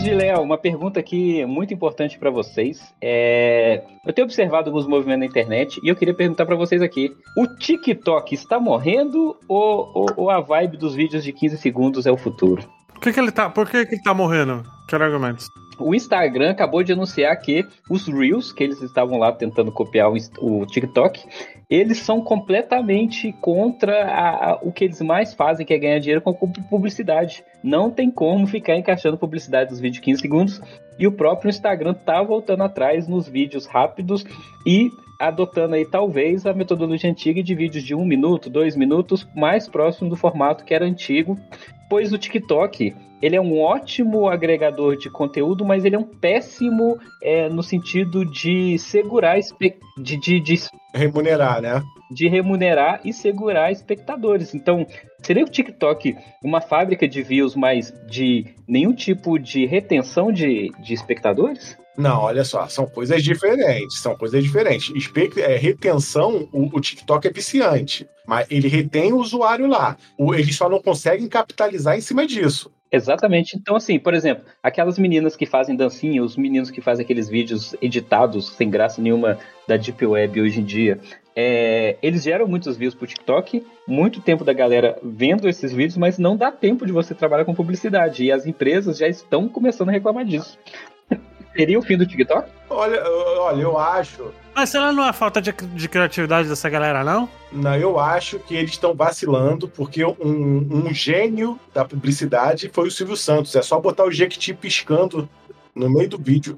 de Léo, uma pergunta aqui muito importante para vocês. Eu tenho observado alguns movimentos na internet e eu queria perguntar para vocês aqui: o TikTok está morrendo ou a vibe dos vídeos de 15 segundos é o futuro? Por que ele tá morrendo? Quero argumentos. O Instagram acabou de anunciar que os Reels, que eles estavam lá tentando copiar o TikTok, eles são completamente contra o que eles mais fazem, que é ganhar dinheiro com publicidade. Não tem como ficar encaixando publicidade nos vídeos de 15 segundos. E o próprio Instagram tá voltando atrás nos vídeos rápidos e adotando aí talvez a metodologia antiga de vídeos de 1 minuto, 2 minutos, mais próximo do formato que era antigo. Pois o TikTok, ele é um ótimo agregador de conteúdo, mas ele é um péssimo no sentido de segurar, remunerar, né? De remunerar e segurar espectadores. Então, seria o TikTok uma fábrica de views, mas de nenhum tipo de retenção de espectadores? Não, olha só, são coisas diferentes. Retenção, o TikTok é viciante, mas ele retém o usuário lá. Eles só não conseguem capitalizar em cima disso. Exatamente. Então, assim, por exemplo, aquelas meninas que fazem dancinha, os meninos que fazem aqueles vídeos editados, sem graça nenhuma, da Deep Web hoje em dia, eles geram muitos views pro TikTok, muito tempo da galera vendo esses vídeos, mas não dá tempo de você trabalhar com publicidade, e as empresas já estão começando a reclamar disso. Seria o fim do TikTok? Olha, eu acho... Mas será que não é falta de criatividade dessa galera, não? Não, eu acho que eles estão vacilando, porque um gênio da publicidade foi o Silvio Santos. É só botar o Jequiti piscando no meio do vídeo.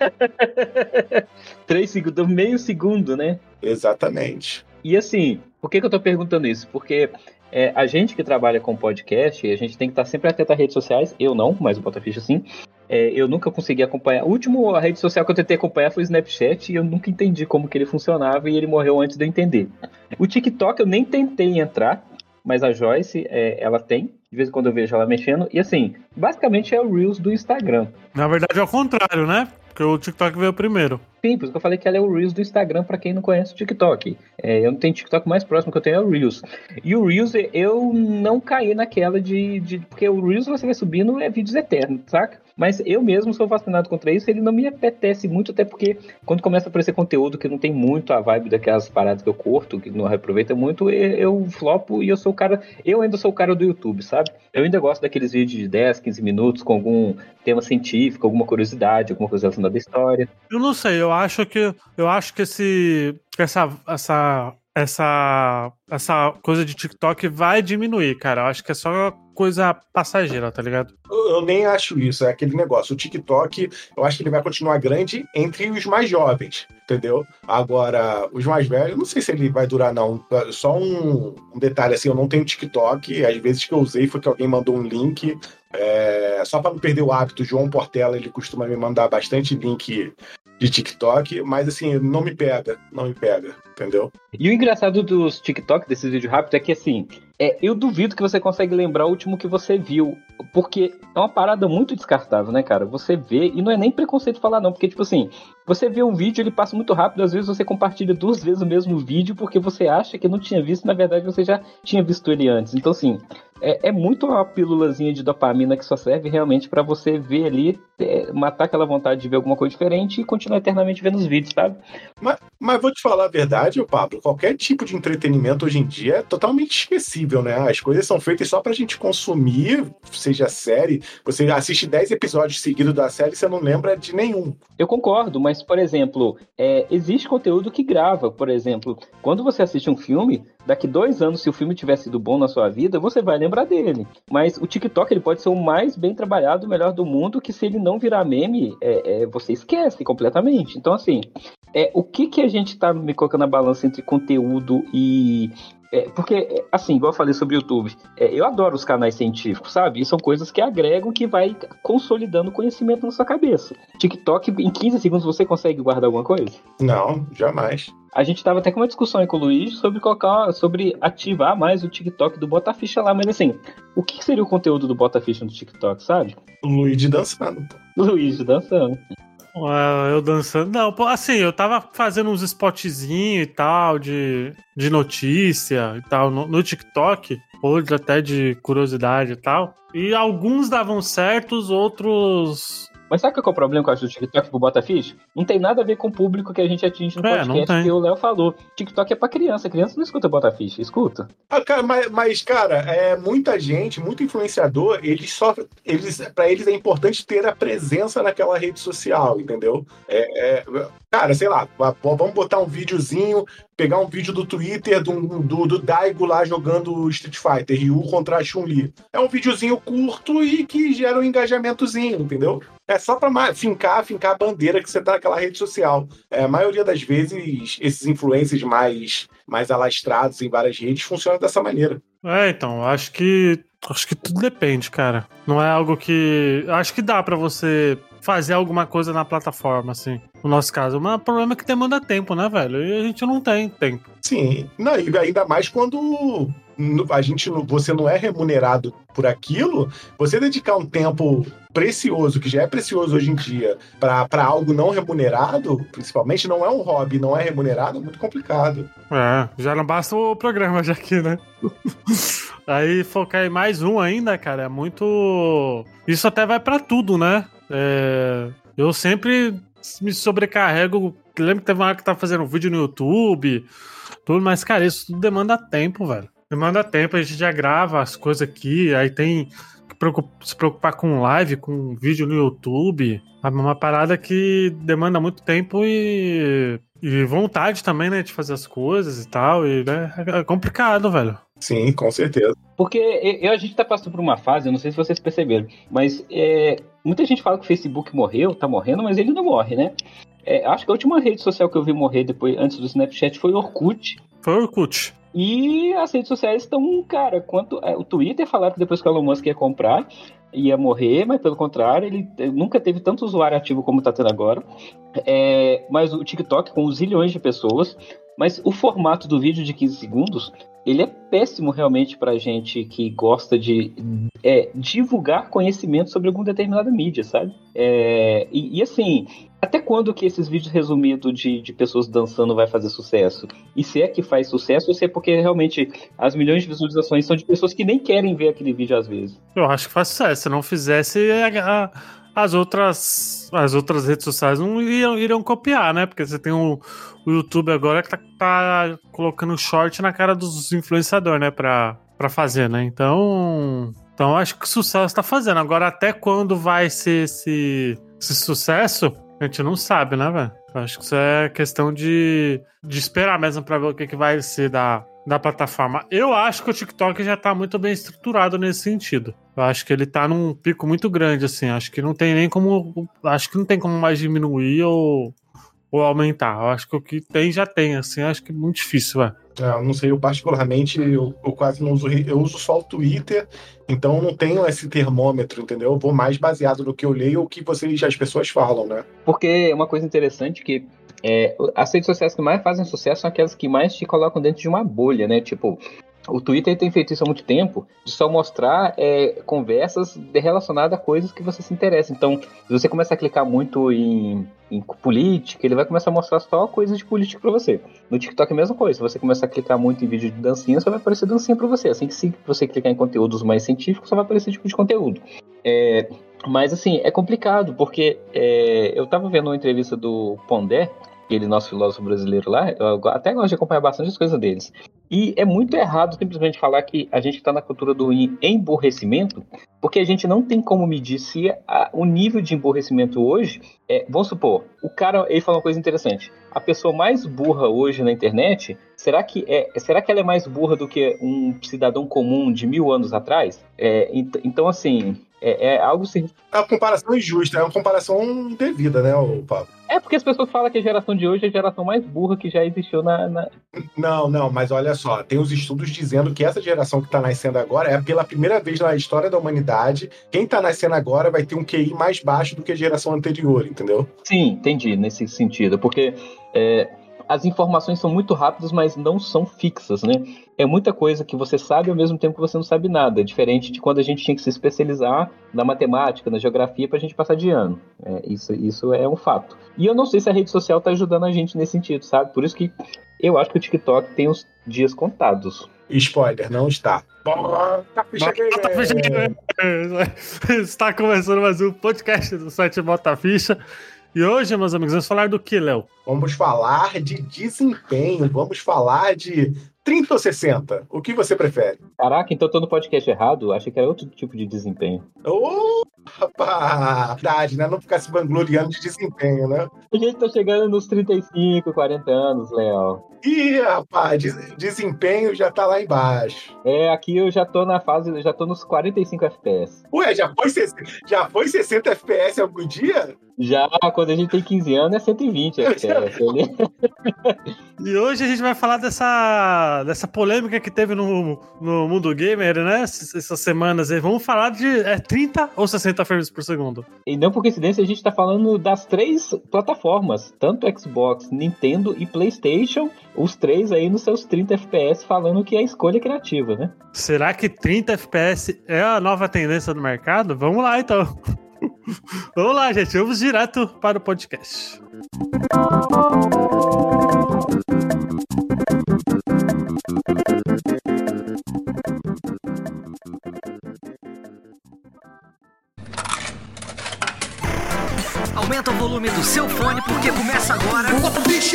3 segundos, meio segundo, né? Exatamente. E assim, por que eu tô perguntando isso? Porque a gente que trabalha com podcast, a gente tem que estar sempre atento às redes sociais. Eu não, mas o Botaficha sim. Eu nunca consegui acompanhar. A rede social que eu tentei acompanhar foi o Snapchat e eu nunca entendi como que ele funcionava e ele morreu antes de eu entender. O TikTok eu nem tentei entrar, mas a Joyce, ela tem. De vez em quando eu vejo ela mexendo. E assim, basicamente é o Reels do Instagram. Na verdade é o contrário, né? Porque o TikTok veio primeiro. Sim, por isso que eu falei que ela é o Reels do Instagram, pra quem não conhece o TikTok. Eu não tenho TikTok, mais próximo que eu tenho é o Reels. E o Reels, eu não caí naquela porque o Reels você vai subindo, é vídeos eternos, saca? Mas eu mesmo sou fascinado contra isso, ele não me apetece muito, até porque quando começa a aparecer conteúdo que não tem muito a vibe daquelas paradas que eu curto, que não aproveita muito, eu flopo e eu ainda sou o cara do YouTube, sabe? Eu ainda gosto daqueles vídeos de 10, 15 minutos com algum tema científico, alguma curiosidade, alguma coisa relacionada à história. Eu não sei, eu acho que essa coisa de TikTok vai diminuir, cara. Eu acho que é só coisa passageira, tá ligado? Eu nem acho isso, é aquele negócio. O TikTok, eu acho que ele vai continuar grande entre os mais jovens, entendeu? Agora, os mais velhos, eu não sei se ele vai durar, não. Só um detalhe, assim, eu não tenho TikTok. Às vezes que eu usei foi que alguém mandou um link. Só para não perder o hábito, o João Portela, ele costuma me mandar bastante link de TikTok, mas assim, não me pega, entendeu? E o engraçado dos TikTok, desses vídeos rápidos, é que assim, eu duvido que você consegue lembrar o último que você viu, porque é uma parada muito descartável, né, cara? Você vê, e não é nem preconceito falar não, porque tipo assim, você vê um vídeo, ele passa muito rápido, às vezes você compartilha 2 vezes o mesmo vídeo, porque você acha que não tinha visto, na verdade você já tinha visto ele antes. Então assim, é muito uma pílulazinha de dopamina que só serve realmente pra você ver ali, matar aquela vontade de ver alguma coisa diferente e continuar eternamente vendo os vídeos, sabe? Mas vou te falar a verdade, Pablo, qualquer tipo de entretenimento hoje em dia é totalmente esquecível, né? As coisas são feitas só pra gente consumir, seja série, você assiste 10 episódios seguidos da série e você não lembra de nenhum. Eu concordo, mas, por exemplo, existe conteúdo que grava. Por exemplo, quando você assiste um filme, daqui 2 anos, se o filme tiver sido bom na sua vida, você vai lembrar dele. Mas o TikTok, ele pode ser o mais bem trabalhado, o melhor do mundo, que se ele não virar meme, você esquece completamente. Então, assim, o que a gente tá me colocando na balança entre conteúdo e... porque, assim, igual eu falei sobre o YouTube, eu adoro os canais científicos, sabe? E são coisas que agregam, que vai consolidando conhecimento na sua cabeça. TikTok, em 15 segundos você consegue guardar alguma coisa? Não, jamais. A gente tava até com uma discussão aí com o Luiz sobre ativar mais o TikTok do Botaficha lá, mas assim, o que seria o conteúdo do Botaficha no TikTok, sabe? Luigi dançando. Luigi dançando. Eu dançando. Não, assim, eu tava fazendo uns spotzinhos e tal, de notícia e tal, no TikTok, ou até de curiosidade e tal. E alguns davam certos, outros Mas sabe qual que é o problema que eu acho do TikTok pro Botafish? Não tem nada a ver com o público que a gente atinge no podcast, que o Léo falou. TikTok é pra criança não escuta Botafish, escuta. Cara, cara, muita gente, muito influenciador, pra eles é importante ter a presença naquela rede social, entendeu? Cara, sei lá, vamos botar um videozinho, pegar um vídeo do Twitter do Daigo lá jogando Street Fighter, Ryu contra a Chun-Li. É um videozinho curto e que gera um engajamentozinho, entendeu? É só pra fincar a bandeira que você tá naquela rede social. A maioria das vezes, esses influencers mais alastrados em várias redes funcionam dessa maneira. Então, acho que tudo depende, cara. Não é algo que... Acho que dá pra você fazer alguma coisa na plataforma, assim. No nosso caso. Mas o problema é que demanda tempo, né, velho? E a gente não tem tempo. Sim. Não, e ainda mais quando você não é remunerado por aquilo, você dedicar um tempo precioso, que já é precioso hoje em dia, para algo não remunerado, principalmente, não é um hobby, não é remunerado, é muito complicado. Já não basta o programa já aqui, né? Aí focar em mais um ainda, cara, é muito... Isso até vai pra tudo, né? Eu sempre me sobrecarrego. Lembro que teve uma hora que tava fazendo um vídeo no YouTube, tudo, mas, cara, isso tudo demanda tempo, velho. Demanda tempo, a gente já grava as coisas aqui, aí tem que se preocupar com live, com vídeo no YouTube. É uma parada que demanda muito tempo e vontade também, né, de fazer as coisas e tal. E, né, é complicado, velho. Sim, com certeza. Porque a gente tá passando por uma fase, eu não sei se vocês perceberam, mas muita gente fala que o Facebook tá morrendo, mas ele não morre, né? Acho que a última rede social que eu vi morrer antes do Snapchat foi o Orkut. Foi o Orkut. E as redes sociais estão, cara, o Twitter falaram que depois que o Elon Musk ia comprar, ia morrer, mas pelo contrário, ele nunca teve tanto usuário ativo como tá tendo agora. Mas o TikTok com zilhões de pessoas, mas o formato do vídeo de 15 segundos, ele é péssimo realmente pra gente que gosta de divulgar conhecimento sobre alguma determinada mídia, sabe? E assim, até quando que esses vídeos resumidos de pessoas dançando vai fazer sucesso? E se é que faz sucesso, ou se é porque realmente as milhões de visualizações são de pessoas que nem querem ver aquele vídeo às vezes? Eu acho que faz sucesso. Se não fizesse, as outras redes sociais não iriam copiar, né? Porque você tem o YouTube agora que tá colocando short na cara dos influenciadores, né? Pra fazer, né? Então acho que o sucesso tá fazendo. Agora, até quando vai ser esse sucesso, a gente não sabe, né, velho? Acho que isso é questão de esperar mesmo pra ver o que vai ser da plataforma. Eu acho que o TikTok já tá muito bem estruturado nesse sentido. Eu acho que ele tá num pico muito grande, assim. Acho que não tem nem como... Acho que não tem como mais diminuir ou aumentar. Eu acho que o que tem, já tem, assim. Acho que é muito difícil, velho. Eu não sei, eu particularmente, eu quase não uso... Eu uso só o Twitter, então eu não tenho esse termômetro, entendeu? Eu vou mais baseado no que eu leio ou o que as pessoas falam, né? Porque uma coisa interessante que as redes sociais que mais fazem sucesso são aquelas que mais te colocam dentro de uma bolha, né? Tipo, o Twitter tem feito isso há muito tempo, de só mostrar conversas relacionadas a coisas que você se interessa. Então, se você começar a clicar muito em política, ele vai começar a mostrar só coisas de política pra você. No TikTok é a mesma coisa. Se você começar a clicar muito em vídeo de dancinha, só vai aparecer dancinha pra você. Assim que se você clicar em conteúdos mais científicos, só vai aparecer tipo de conteúdo. Mas assim, é complicado, porque eu tava vendo uma entrevista do Pondé, aquele nosso filósofo brasileiro lá, eu até gosto de acompanhar bastante as coisas deles. E é muito errado simplesmente falar que a gente está na cultura do emborrecimento, porque a gente não tem como medir se o nível de emborrecimento hoje vamos supor, o cara, ele falou uma coisa interessante. A pessoa mais burra hoje na internet, será que ela é mais burra do que um cidadão comum de 1000 anos atrás? Então, assim, algo assim. É uma comparação injusta, é uma comparação indevida, né, Pablo? Porque as pessoas falam que a geração de hoje é a geração mais burra que já existiu na... Não, mas olha só, tem os estudos dizendo que essa geração que está nascendo agora é pela primeira vez na história da humanidade, quem está nascendo agora vai ter um QI mais baixo do que a geração anterior, entendeu? Sim, entendi, nesse sentido, porque as informações são muito rápidas, mas não são fixas, né? É muita coisa que você sabe ao mesmo tempo que você não sabe nada, diferente de quando a gente tinha que se especializar na matemática, na geografia, para a gente passar de ano. Isso é um fato. E eu não sei se a rede social está ajudando a gente nesse sentido, sabe? Por isso que eu acho que o TikTok tem os dias contados. Spoiler, não está. Bota Ficha Gamer! Está começando mais um podcast do site Bota Ficha. E hoje, meus amigos, vamos falar do que, Léo? Vamos falar de desempenho, vamos falar de 30 ou 60. O que você prefere? Caraca, então eu tô no podcast errado? Achei que era outro tipo de desempenho. Ô, rapaz! Verdade, né? Não ficar se vangloriando de desempenho, né? A gente tá chegando nos 35, 40 anos, Léo. Ih, rapaz, desempenho já tá lá embaixo. Aqui eu já tô na fase, já tô nos 45 FPS. Ué, já foi 60 FPS algum dia? Já, quando a gente tem 15 anos, é 120 FPS. E hoje a gente vai falar dessa polêmica que teve no mundo gamer, né? Essas semanas aí. Vamos falar de 30 ou 60 frames por segundo. E não por coincidência, a gente tá falando das 3 plataformas, tanto Xbox, Nintendo e PlayStation, os 3 aí nos seus 30 FPS falando que é a escolha criativa, né? Será que 30 FPS é a nova tendência do mercado? Vamos lá, então. Vamos lá, gente. Vamos direto para o podcast. Aumenta o volume do seu fone porque começa agora. Bota Ficha!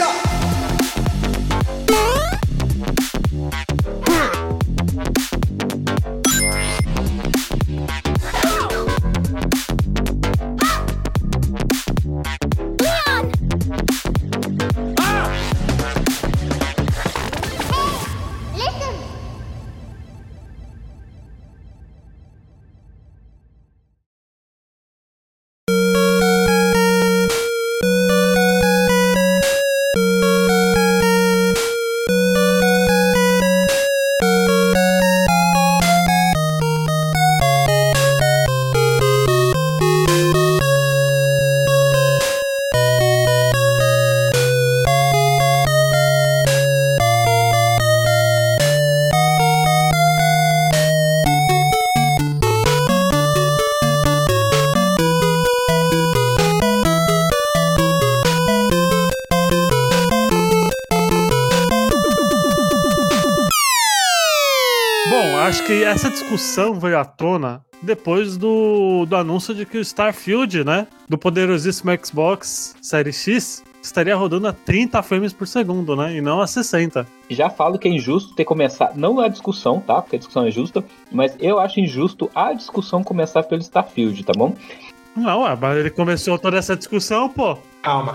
Acho que essa discussão veio à tona depois do anúncio de que o Starfield, né, do poderosíssimo Xbox Series X, estaria rodando a 30 frames por segundo, né, e não a 60. Já falo que é injusto ter começado, não a discussão, tá, porque a discussão é justa, mas eu acho injusto a discussão começar pelo Starfield, tá bom? Não, mas ele começou toda essa discussão, pô. Calma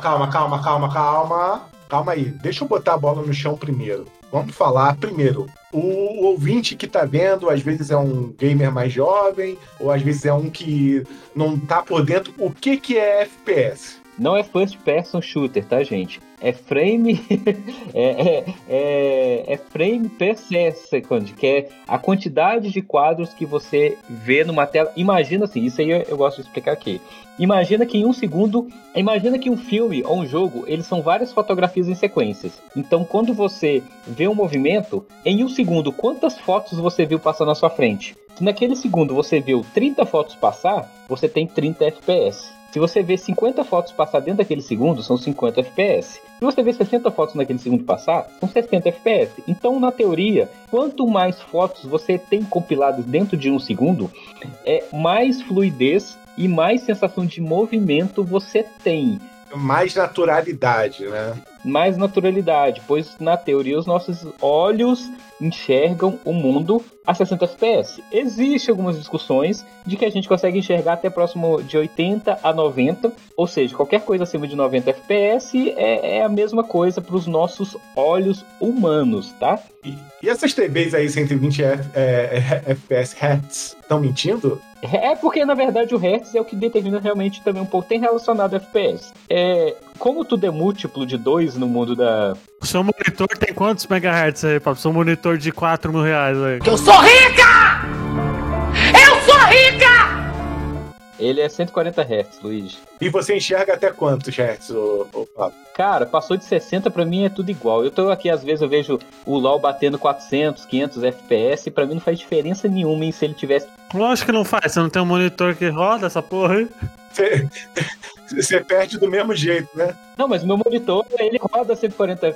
aí, deixa eu botar a bola no chão primeiro. Vamos falar primeiro. O ouvinte que tá vendo, às vezes é um gamer mais jovem, ou às vezes é um que não tá por dentro. O que é FPS? Não é first person shooter, tá, gente? É frame frame per second, que é a quantidade de quadros que você vê numa tela. Imagina assim, isso aí eu gosto de explicar aqui. Imagina que em um segundo, imagina que um filme ou um jogo, eles são várias fotografias em sequências. Então, quando você vê um movimento, em um segundo, quantas fotos você viu passar na sua frente? Se naquele segundo você viu 30 fotos passar, você tem 30 FPS. Se você vê 50 fotos passar dentro daquele segundo, são 50 FPS. Se você vê 60 fotos naquele segundo passar, são 60 FPS. Então, na teoria, quanto mais fotos você tem compiladas dentro de um segundo, mais fluidez e mais sensação de movimento você tem. Mais naturalidade, né? Mais naturalidade, pois na teoria os nossos olhos enxergam o mundo a 60 FPS. Existem algumas discussões de que a gente consegue enxergar até próximo de 80 a 90, ou seja, qualquer coisa acima de 90 FPS é a mesma coisa para os nossos olhos humanos, tá? E essas TVs aí 120 FPS Hz estão mentindo? É porque, na verdade, o Hertz é o que determina realmente também um pouco. Tem relacionado a FPS. Como tudo é múltiplo de 2 no mundo da... O seu monitor tem quantos megahertz aí, papo? Seu monitor de R$4.000 aí. Eu sou rica! Eu sou rica! Ele é 140 Hz, Luiz. E você enxerga até quantos Hz, Fábio? Cara, passou de 60, pra mim é tudo igual. Eu tô aqui, às vezes eu vejo o LoL batendo 400, 500 FPS, e pra mim não faz diferença nenhuma em se ele tivesse... Lógico que não faz, você não tem um monitor que roda essa porra aí? Você perde do mesmo jeito, né? Não, mas o meu monitor, ele roda a 140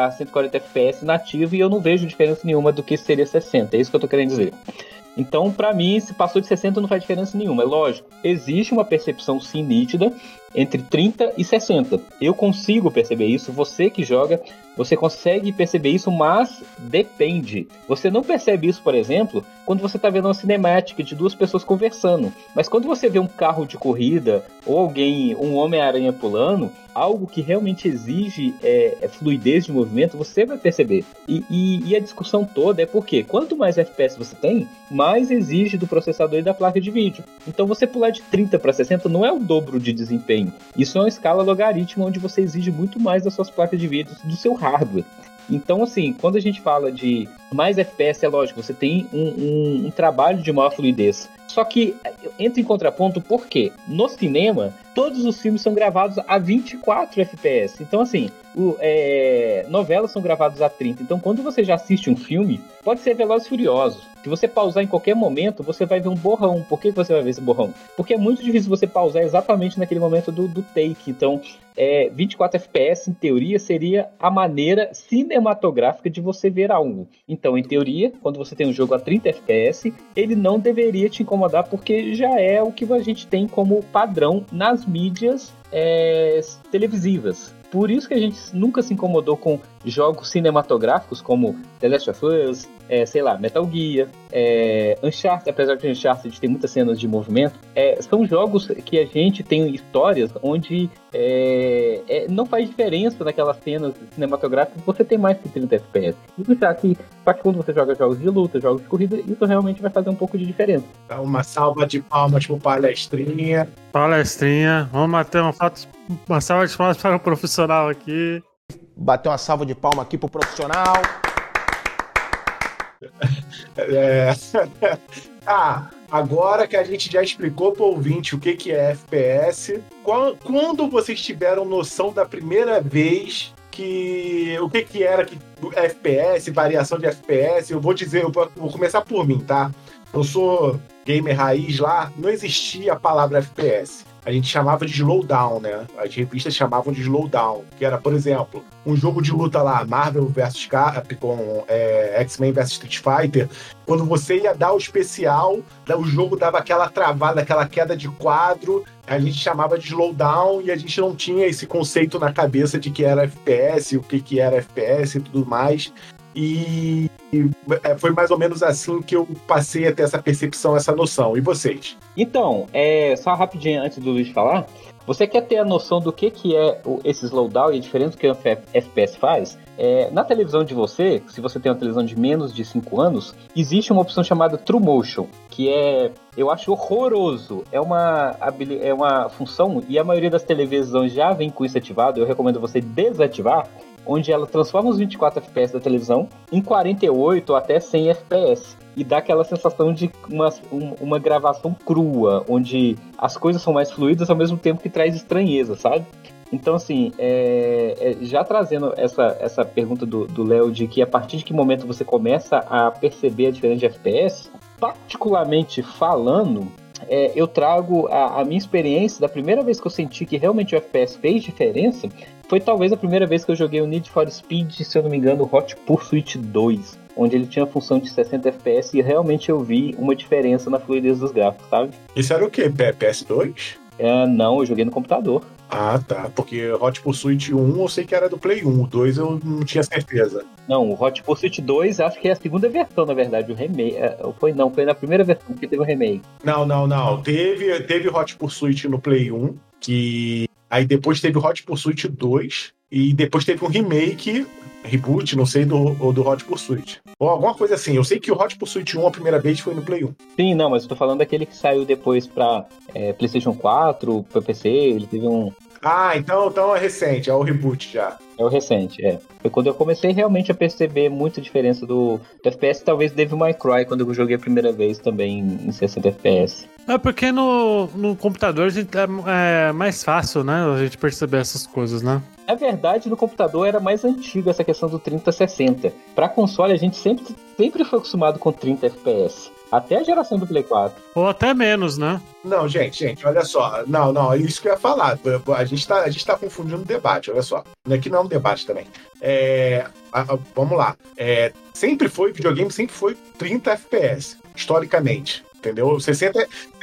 FPS nativo e eu não vejo diferença nenhuma do que seria 60. É isso que eu tô querendo dizer. Então, pra mim, se passou de 60 não faz diferença nenhuma. É lógico, existe uma percepção sim nítida entre 30 e 60. Eu consigo perceber isso, você que joga, você consegue perceber isso, mas depende. Você não percebe isso, por exemplo, quando você está vendo uma cinemática de duas pessoas conversando. Mas quando você vê um carro de corrida ou alguém, um Homem-Aranha pulando, algo que realmente exige fluidez de movimento, você vai perceber. E a discussão toda é porque quanto mais FPS você tem, mais exige do processador e da placa de vídeo. Então você pular de 30 para 60 não é o dobro de desempenho. Isso é uma escala logarítmica onde você exige muito mais das suas placas de vídeo, do seu hardware. Então, assim, quando a gente fala de mais FPS, é lógico, você tem um trabalho de maior fluidez. Só que entra em contraponto porque no cinema, todos os filmes são gravados a 24 FPS. Então, assim, novelas são gravadas a 30. Então, quando você já assiste um filme, pode ser Velozes e Furiosos. Se você pausar em qualquer momento, você vai ver um borrão. Por que você vai ver esse borrão? Porque é muito difícil você pausar exatamente naquele momento do take. Então, 24 FPS, em teoria, seria a maneira cinematográfica de você ver algo. Então, em teoria, quando você tem um jogo a 30 FPS, ele não deveria te incomodar, porque já é o que a gente tem como padrão nas mídias televisivas. Por isso que a gente nunca se incomodou com jogos cinematográficos como The Last of Us, sei lá, Metal Gear, Uncharted, apesar de Uncharted ter muitas cenas de movimento, são jogos que a gente tem histórias onde não faz diferença naquelas cenas cinematográficas, você tem mais que 30 FPS. Isso já que quando você joga jogos de luta, jogos de corrida, isso realmente vai fazer um pouco de diferença. Dá uma salva de palmas pro palestrinha. Palestrinha, vamos bater uma salva de palmas para o profissional aqui. Bater uma salva de palma aqui pro profissional. Agora que a gente já explicou pro ouvinte o que é FPS, quando vocês tiveram noção da primeira vez o que era FPS, variação de FPS, eu vou começar por mim, tá? Eu sou gamer raiz lá, não existia a palavra FPS. A gente chamava de slowdown, né? As revistas chamavam de slowdown, que era, por exemplo, um jogo de luta lá, Marvel vs Capcom, X-Men vs Street Fighter. Quando você ia dar o especial, o jogo dava aquela travada, aquela queda de quadro, a gente chamava de slowdown e a gente não tinha esse conceito na cabeça de que era FPS, o que era FPS e tudo mais. E foi mais ou menos assim que eu passei a ter essa percepção, essa noção. E vocês? Então, só rapidinho antes do Luiz falar, você quer ter a noção do que é esse slowdown e a diferença que o FPS faz? Na televisão de você, se você tem uma televisão de menos de 5 anos, existe uma opção chamada True Motion, que eu acho horroroso. É uma função, e a maioria das televisões já vem com isso ativado, eu recomendo você desativar, onde ela transforma os 24 FPS da televisão em 48 ou até 100 FPS. E dá aquela sensação de uma gravação crua, onde as coisas são mais fluidas ao mesmo tempo que traz estranheza, sabe? Então, assim, já trazendo essa pergunta do Léo de que a partir de que momento você começa a perceber a diferença de FPS, particularmente falando, eu trago a minha experiência da primeira vez que eu senti que realmente o FPS fez diferença, foi talvez a primeira vez que eu joguei o Need for Speed, se eu não me engano, o Hot Pursuit 2, onde ele tinha a função de 60 FPS e realmente eu vi uma diferença na fluidez dos gráficos, sabe? Isso era o quê? PS2? Não, eu joguei no computador. Ah, tá. Porque Hot Pursuit 1 eu sei que era do Play 1, o 2 eu não tinha certeza. Não, o Hot Pursuit 2 acho que é a segunda versão, na verdade, o remake. Foi na primeira versão que teve o remake. Não. Teve Hot Pursuit no Play 1, que aí depois teve o Hot Pursuit 2, e depois teve um reboot, não sei, do Hot Pursuit. Ou alguma coisa assim. Eu sei que o Hot Pursuit 1 a primeira vez foi no Play 1. Sim, não, mas eu tô falando daquele que saiu depois pra PlayStation 4, pra PC, ele teve um... Ah, então é recente, é o reboot já. É o recente, Foi quando eu comecei realmente a perceber muita diferença do FPS, talvez Devil May Cry, quando eu joguei a primeira vez também em 60 FPS. Porque no computador é mais fácil, né, a gente perceber essas coisas, né? Na verdade, no computador era mais antigo essa questão do 30-60. Para console, a gente sempre foi acostumado com 30 FPS. Até a geração do Play 4. Ou até menos, né? Não, gente, olha só. Não, é isso que eu ia falar. A gente tá confundindo o debate, olha só. Aqui não é um debate também. Vamos lá. Videogame sempre foi 30 FPS, historicamente. Entendeu? 60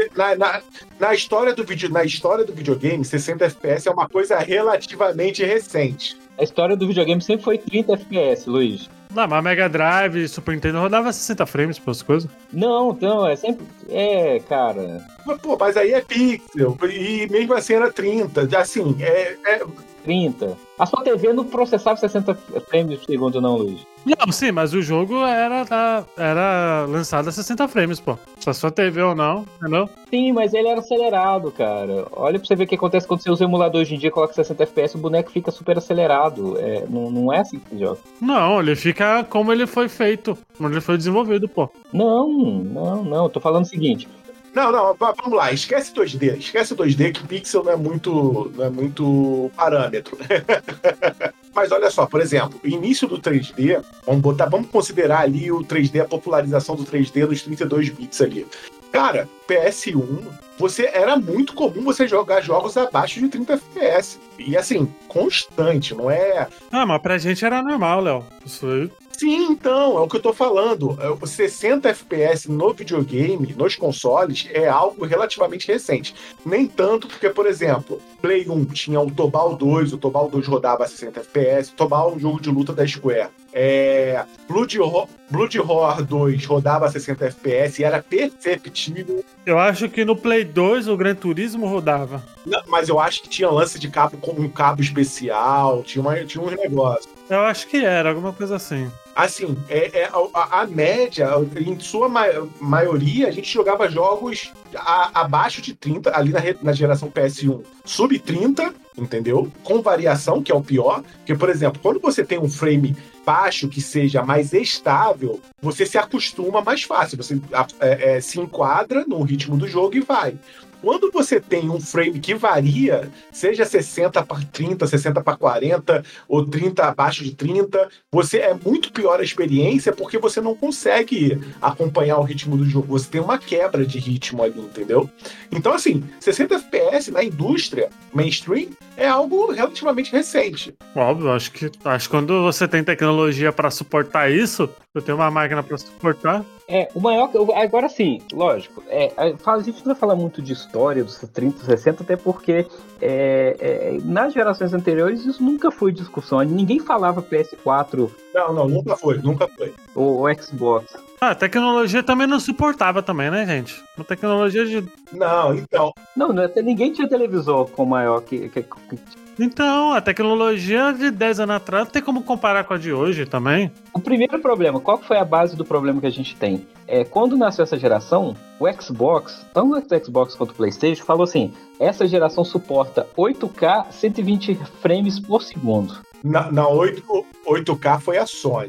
na história do videogame, 60 FPS é uma coisa relativamente recente. A história do videogame sempre foi 30 FPS, Luiz. Não, mas Mega Drive, Super Nintendo rodava 60 frames para as coisas. Não, é sempre... cara... Mas aí é pixel, e mesmo assim era 30, assim, 30. A sua TV não processava 60 frames por segundo, não, Luiz. Não, sim, mas o jogo era lançado a 60 frames, pô. Se a sua TV ou não, entendeu? Sim, mas ele era acelerado, cara. Olha pra você ver o que acontece quando você usa o emulador hoje em dia, coloca 60 FPS, o boneco fica super acelerado. Não é assim que se joga. Não, ele fica como ele foi feito, como ele foi desenvolvido, pô. Não. Tô falando o seguinte... Não, vamos lá, esquece 2D, que pixel não é muito parâmetro. Mas olha só, por exemplo, o início do 3D, vamos considerar ali o 3D, a popularização do 3D nos 32 bits ali. Cara, PS1, era muito comum você jogar jogos abaixo de 30 FPS. E assim, constante, não é... Ah, mas pra gente era normal, Léo. Isso aí... Sim, então, é o que eu tô falando. 60 FPS no videogame, nos consoles, é algo relativamente recente. Nem tanto porque, por exemplo, Play 1 tinha o Tobal 2 rodava a 60 FPS, o Tobal é um jogo de luta da Square. Blood Horror 2 rodava a 60 FPS e era perceptível. Eu acho que no Play 2 o Gran Turismo rodava. Não, mas eu acho que tinha lance de cabo com um cabo especial, tinha uns negócios. Eu acho que era, alguma coisa assim. Assim, a média, em sua maioria, a gente jogava jogos abaixo de 30, ali na geração PS1, sub 30, entendeu? Com variação, que é o pior. Porque, por exemplo, quando você tem um frame baixo que seja mais estável, você se acostuma mais fácil. Você se enquadra no ritmo do jogo e vai. Quando você tem um frame que varia, seja 60 para 30, 60 para 40 ou 30 abaixo de 30, é muito pior a experiência porque você não consegue acompanhar o ritmo do jogo. Você tem uma quebra de ritmo ali, entendeu? Então, assim, 60 FPS na indústria mainstream é algo relativamente recente. Óbvio, acho que quando você tem tecnologia para suportar isso, eu tenho uma máquina para suportar. O maior... Agora sim, lógico. A gente não vai falar muito de história dos 30, 60, até porque nas gerações anteriores isso nunca foi discussão. Ninguém falava PS4. Não, nunca foi. Ou Xbox. A tecnologia também não suportava também, né, gente? Uma tecnologia de... Não, então... Não, ninguém tinha televisor com maior que... Então, a tecnologia de 10 anos atrás não tem como comparar com a de hoje também. O primeiro problema, qual foi a base do problema que a gente tem? Quando nasceu essa geração, o Xbox, tanto o Xbox quanto o PlayStation, falou assim, essa geração suporta 8K 120 frames por segundo. Na 8K foi a Sony.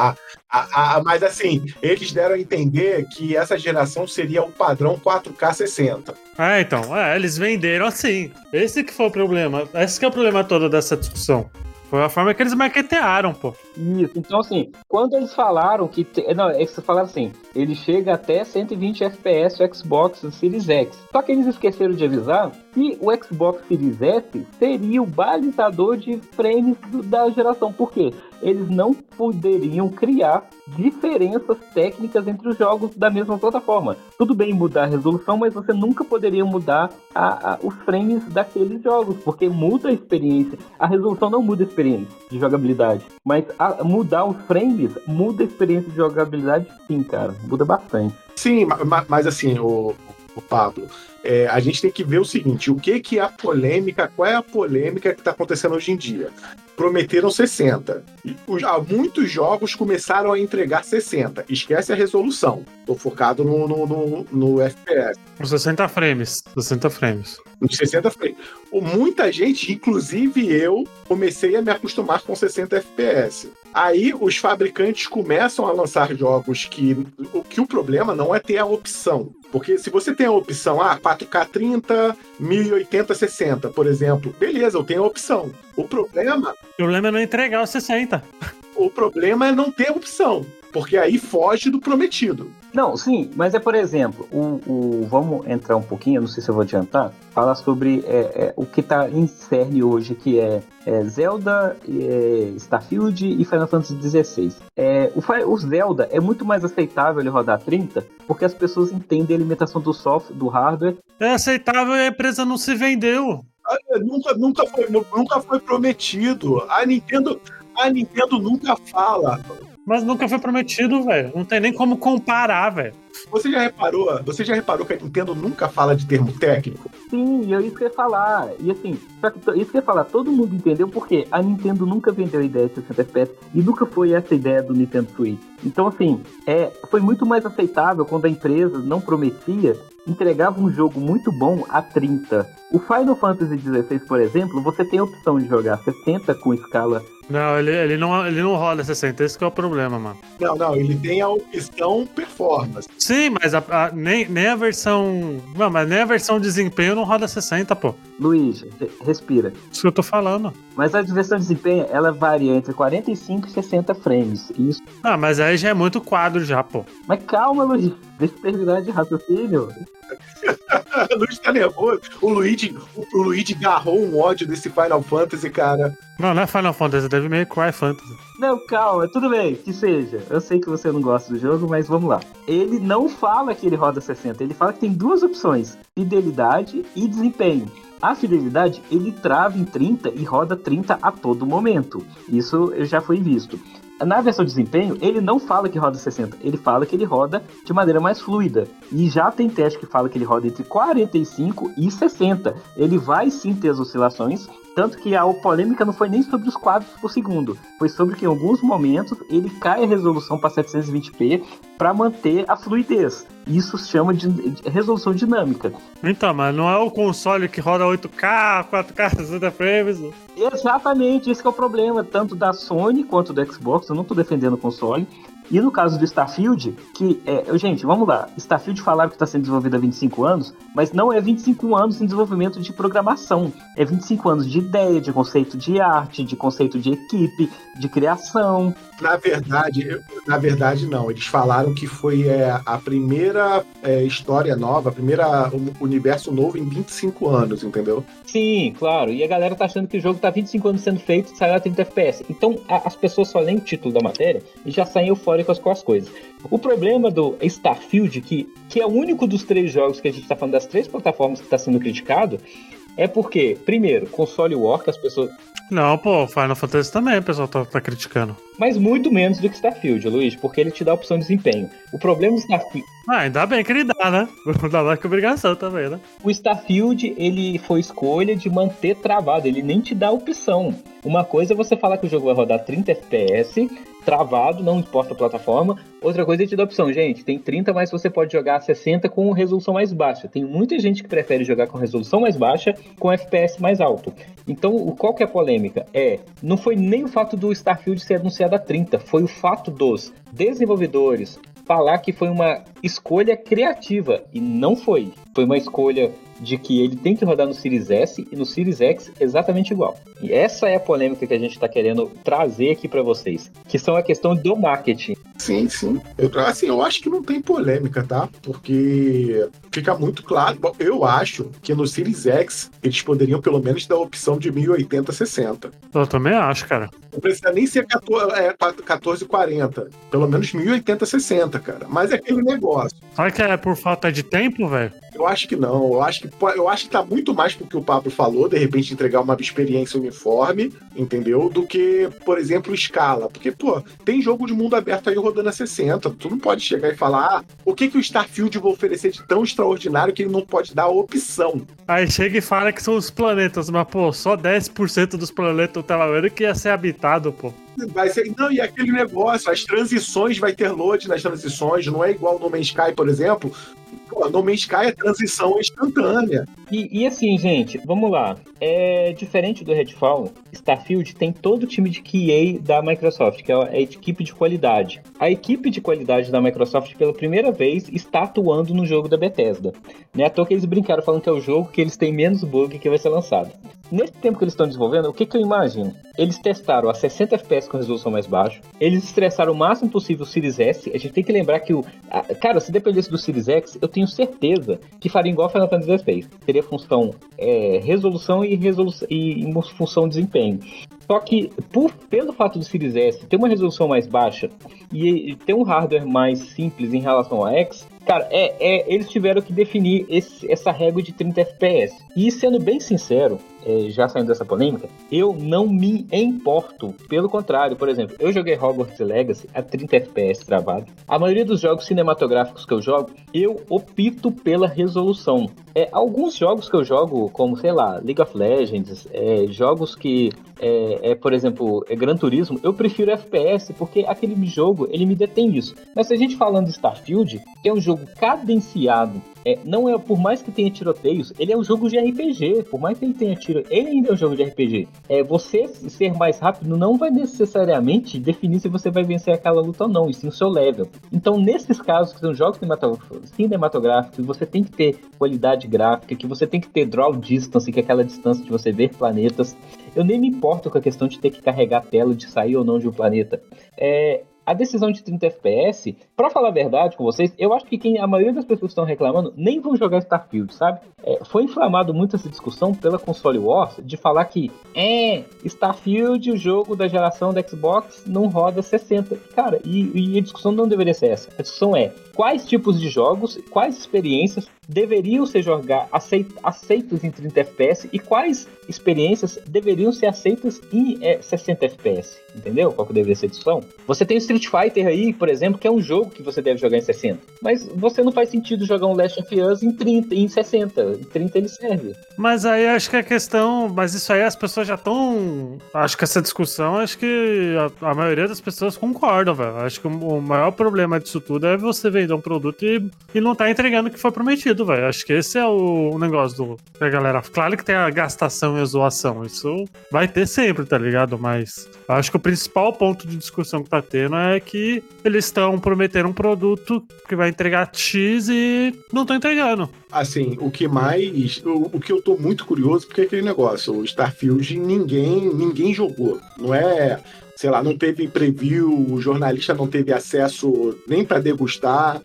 Mas assim, eles deram a entender que essa geração seria o padrão 4K 60. Então, eles venderam assim. Esse que foi o problema. Esse que é o problema todo dessa discussão. Foi a forma que eles marketearam, pô. Isso, então assim, quando eles falaram que... eles falaram assim, ele chega até 120 FPS o Xbox Series X. Só que eles esqueceram de avisar que o Xbox Series S seria o balizador de frames da geração. Por quê? Eles não poderiam criar diferenças técnicas entre os jogos da mesma plataforma. Tudo bem mudar a resolução, mas você nunca poderia mudar os frames daqueles jogos, porque muda a experiência. A resolução não muda a experiência de jogabilidade, mas mudar os frames muda a experiência de jogabilidade, sim, cara. Muda bastante. Sim, mas assim, o Pablo, a gente tem que ver o seguinte, que é a polêmica, qual é a polêmica que está acontecendo hoje em dia? Prometeram 60. Muitos jogos começaram a entregar 60. Esquece a resolução. Tô focado no FPS. Os 60 frames. 60 frames. Nos 60 frames. Muita gente, inclusive eu, comecei a me acostumar com 60 FPS. Aí os fabricantes começam a lançar jogos que o problema não é ter a opção. Porque se você tem a opção, 4K 30, 1080 60, por exemplo, beleza, eu tenho a opção. O problema é não entregar os 60. O problema é não ter opção, porque aí foge do prometido. Não, sim, mas por exemplo, vamos entrar um pouquinho, eu não sei se eu vou adiantar, falar sobre o que está em cerne hoje, que é Zelda, Starfield e Final Fantasy XVI. O Zelda é muito mais aceitável ele rodar 30, porque as pessoas entendem a limitação do software, do hardware. É aceitável e a empresa não se vendeu. Nunca foi prometido. A Nintendo nunca fala. Mas nunca foi prometido, velho. Não tem nem como comparar, velho. Você já reparou que a Nintendo nunca fala de termo técnico? Sim, isso que eu ia falar. E assim, isso que eu ia falar, todo mundo entendeu porque a Nintendo nunca vendeu a ideia de 60 FPS e nunca foi essa ideia do Nintendo Switch. Então, assim, foi muito mais aceitável quando a empresa não prometia, entregava um jogo muito bom a 30. O Final Fantasy XVI, por exemplo, você tem a opção de jogar 60 com escala. Não, ele não roda 60, esse que é o problema, mano. Não, ele tem a opção performance. Sim, mas nem a versão. Não, mas nem a versão desempenho não roda 60, pô. Luiz, respira. Isso que eu tô falando. Mas a versão de desempenho, ela varia entre 45 e 60 frames. Isso. Ah, mas aí já é muito quadro já, pô. Mas calma, Luiz. Deixa eu terminar de raciocínio. O Luiz tá nervoso. O Luigi agarrou um ódio desse Final Fantasy, cara. Não é Final Fantasy, é Devil May Cry Fantasy. Não, calma, tudo bem, que seja. Eu sei que você não gosta do jogo, mas vamos lá. Ele não fala que ele roda 60, ele fala que tem duas opções: fidelidade e desempenho. A fidelidade, ele trava em 30 e roda 30 a todo momento. Isso já foi visto. Na versão de desempenho, ele não fala que roda 60, ele fala que ele roda de maneira mais fluida. E já tem teste que fala que ele roda entre 45 e 60. Ele vai sim ter as oscilações, tanto que a polêmica não foi nem sobre os quadros por segundo, foi sobre que em alguns momentos ele cai a resolução para 720p para manter a fluidez. Isso se chama de resolução dinâmica. Então, mas não é o console que roda 8K, 4K, 60 frames? Exatamente, esse que é o problema, tanto da Sony quanto do Xbox. Eu não tô defendendo o console. E no caso do Starfield, que gente, vamos lá. Starfield falaram que está sendo desenvolvido há 25 anos, mas não é 25 anos em desenvolvimento de programação. É 25 anos de ideia, de conceito de arte, de conceito de equipe, de criação. Na verdade, não. Eles falaram que foi a primeira história nova, universo novo em 25 anos, entendeu? Sim, claro. E a galera tá achando que o jogo tá 25 anos sendo feito e saiu a 30 FPS. Então, as pessoas só leem o título da matéria e já saem eufóricas com as coisas. O problema do Starfield, que é o único dos 3 jogos que a gente tá falando das 3 plataformas que tá sendo criticado, é porque, primeiro, console war, que as pessoas... Não, pô, Final Fantasy também o pessoal tá criticando. Mas muito menos do que Starfield, Luiz, porque ele te dá a opção de desempenho. O problema do Starfield... Ainda bem que ele dá, né? Dá mais que obrigação também, né? O Starfield, ele foi escolha de manter travado, ele nem te dá a opção. Uma coisa é você falar que o jogo vai rodar 30 FPS, travado, não importa a plataforma. Outra coisa é te dar a opção, gente, tem 30, mas você pode jogar a 60 com resolução mais baixa. Tem muita gente que prefere jogar com resolução mais baixa, com FPS mais alto. Então, qual que é a polêmica? Não foi nem o fato do Starfield ser anunciado a 30, foi o fato dos desenvolvedores falar que foi uma escolha criativa, e não foi. Foi uma escolha de que ele tem que rodar no Series S e no Series X exatamente igual. E essa é a polêmica que a gente está querendo trazer aqui para vocês, que são a questão do marketing. Sim. Eu acho que não tem polêmica, tá? Porque fica muito claro. Bom, eu acho que no Series X eles poderiam pelo menos dar a opção de 1080-60. Eu também acho, cara. Não precisa nem ser 1440. Pelo menos 1080-60, cara. Mas é aquele negócio. Sabe que é por falta de tempo, velho? Eu acho que não. Eu acho que tá muito mais porque o Pablo falou, de repente entregar uma experiência uniforme, entendeu? Do que, por exemplo, escala. Porque, pô, tem jogo de mundo aberto aí rodando a 60. Tu não pode chegar e falar, o que o Starfield vai oferecer de tão extraordinário que ele não pode dar a opção. Aí chega e fala que são os planetas, mas, pô, só 10% dos planetas eu tava vendo que ia ser habitado, pô. Vai ser, não, e aquele negócio, as transições, vai ter load nas transições, não é igual No Man's Sky, por exemplo. Pô, No Man's Sky é transição instantânea. E assim, gente, vamos lá. Diferente do Redfall, Starfield tem todo o time de QA da Microsoft, que é a equipe de qualidade. A equipe de qualidade da Microsoft, pela primeira vez, está atuando no jogo da Bethesda. Não é à toa que eles brincaram falando que é o jogo que eles têm menos bug que vai ser lançado. Nesse tempo que eles estão desenvolvendo, o que eu imagino? Eles testaram a 60 FPS com resolução mais baixa, eles estressaram o máximo possível o Series S. A gente tem que lembrar que cara, se dependesse do Series X, eu tenho certeza que faria igual Final Fantasy XVI. Teria função resolução e função desempenho. Só que, pelo fato do Series S ter uma resolução mais baixa e ter um hardware mais simples em relação ao X, cara, eles tiveram que definir essa régua de 30 FPS. E sendo bem sincero, já saindo dessa polêmica, eu não me importo. Pelo contrário, por exemplo, eu joguei Hogwarts Legacy a 30 FPS travado. A maioria dos jogos cinematográficos que eu jogo, eu opto pela resolução. Alguns jogos que eu jogo, como, sei lá, League of Legends, jogos que, por exemplo, Gran Turismo, eu prefiro FPS, porque aquele jogo, ele me detém isso. Mas se a gente falando de Starfield, que é um jogo cadenciado, não é, por mais que tenha tiroteios, ele é um jogo de RPG, por mais que ele tenha tiro, ele ainda é um jogo de RPG. Você ser mais rápido não vai necessariamente definir se você vai vencer aquela luta ou não, e sim o seu level. Então, nesses casos que são jogos cinematográficos, você tem que ter qualidade gráfica, que você tem que ter draw distance, que é aquela distância de você ver planetas. Eu nem me importo com a questão de ter que carregar a tela, de sair ou não de um planeta. A decisão de 30 FPS, pra falar a verdade com vocês, eu acho que a maioria das pessoas que estão reclamando nem vão jogar Starfield, sabe? Foi inflamado muito essa discussão pela Console Wars de falar que Starfield, o jogo da geração da Xbox, não roda 60. Cara, e a discussão não deveria ser essa. A discussão é quais tipos de jogos, quais experiências deveriam ser aceitas em 30 FPS e quais experiências deveriam ser aceitas em 60 FPS. Entendeu? Qual que deveria ser a discussão? Você tem o Street Fighter aí, por exemplo, que é um jogo que você deve jogar em 60. Mas você não faz sentido jogar um Last of Us em 60. Em 30 ele serve. Mas aí acho que a questão... Mas isso aí as pessoas já estão... Acho que essa discussão, acho que a maioria das pessoas concordam, velho. Acho que o maior problema disso tudo é você vender um produto e não tá entregando o que foi prometido, velho. Acho que esse é o negócio da galera. Claro que tem a gastação e a zoação. Isso vai ter sempre, tá ligado? Mas acho que o principal ponto de discussão que tá tendo é que eles estão prometendo um produto que vai entregar X e não estão entregando. Assim, o que eu tô muito curioso, porque é aquele negócio, o Starfield ninguém jogou. Não é, sei lá, não teve preview, o jornalista não teve acesso nem para degustar.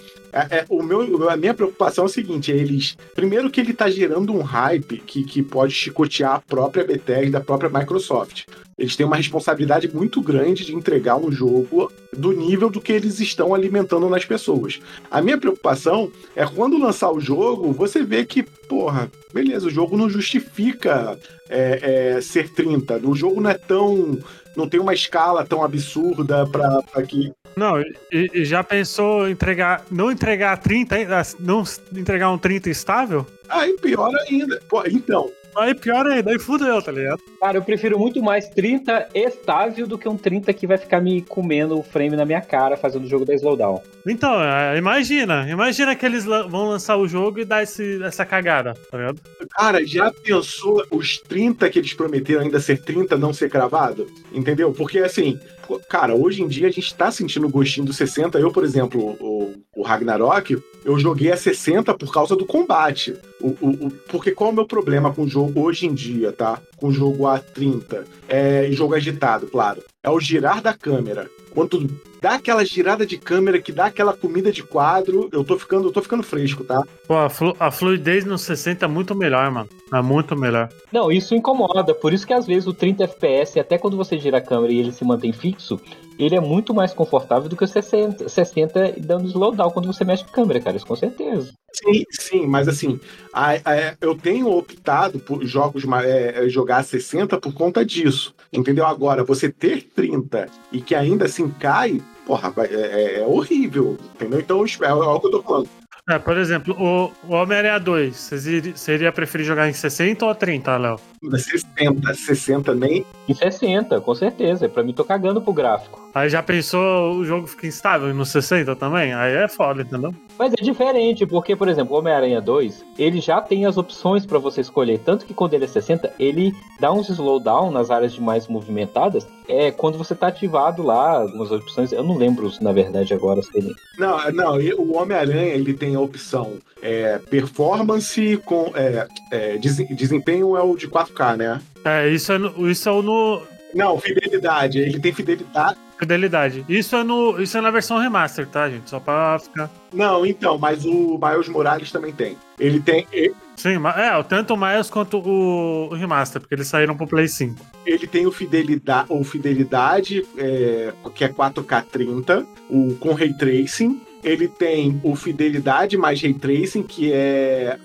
A minha preocupação é o seguinte, primeiro que ele tá gerando um hype que pode chicotear a própria Bethesda, a própria Microsoft. Eles têm uma responsabilidade muito grande de entregar um jogo do nível do que eles estão alimentando nas pessoas. A minha preocupação é quando lançar o jogo, você vê que, porra, beleza, o jogo não justifica ser 30. O jogo não tem uma escala tão absurda pra que... Não, e já pensou não entregar 30, não entregar um 30 estável? Aí pior ainda. Pô, então... Aí pior ainda, aí fudeu, tá ligado? Cara, eu prefiro muito mais 30 estável do que um 30 que vai ficar me comendo o frame na minha cara fazendo o jogo da slowdown. Então, imagina que eles vão lançar o jogo e dar essa cagada, tá ligado? Cara, já pensou os 30 que eles prometeram ainda ser 30 não ser cravado? Entendeu? Porque assim, cara, hoje em dia a gente tá sentindo o gostinho do 60. Eu, por exemplo, o Ragnarok, eu joguei a 60 por causa do combate. Porque qual é o meu problema com o jogo hoje em dia, tá? Com o jogo a 30. E jogo agitado, claro. É o girar da câmera. Quando dá aquela girada de câmera que dá aquela comida de quadro, eu tô ficando fresco, tá? Pô, a fluidez no 60 é muito melhor, mano. É muito melhor. Não, isso incomoda. Por isso que às vezes o 30 FPS, até quando você gira a câmera e ele se mantém fixo, ele é muito mais confortável do que o 60 dando slowdown quando você mexe com a câmera, cara. Isso com certeza. Sim, mas assim, eu tenho optado por jogar 60 por conta disso, entendeu? Agora, você ter 30 e que ainda assim cai, porra, é horrível, entendeu? Então, é o que eu tô falando. Por exemplo, o Homem-Aranha 2, você iria preferir jogar em 60 ou 30, Léo? 60 nem... Em 60, com certeza. Pra mim, tô cagando pro gráfico. Aí já pensou o jogo fica instável no 60 também? Aí é foda, entendeu? Mas é diferente, porque, por exemplo, o Homem-Aranha 2, ele já tem as opções pra você escolher. Tanto que quando ele é 60, ele dá uns slowdown nas áreas mais movimentadas. Quando você tá ativado lá, algumas opções. Eu não lembro, na verdade, agora. Se ele... Não, o Homem-Aranha, ele tem a opção performance com... desempenho é o de 4K, né? Isso é no Não, fidelidade. Ele tem fidelidade. Fidelidade. Isso é na versão remaster, tá, gente? Só pra ficar... Não, então, mas o Miles Morales também tem. Ele tem... Sim, tanto o Miles quanto o remaster, porque eles saíram pro Play 5. Ele tem o Fidelidade, que é 4K30, com Ray Tracing. Ele tem o Fidelidade mais Ray Tracing, que é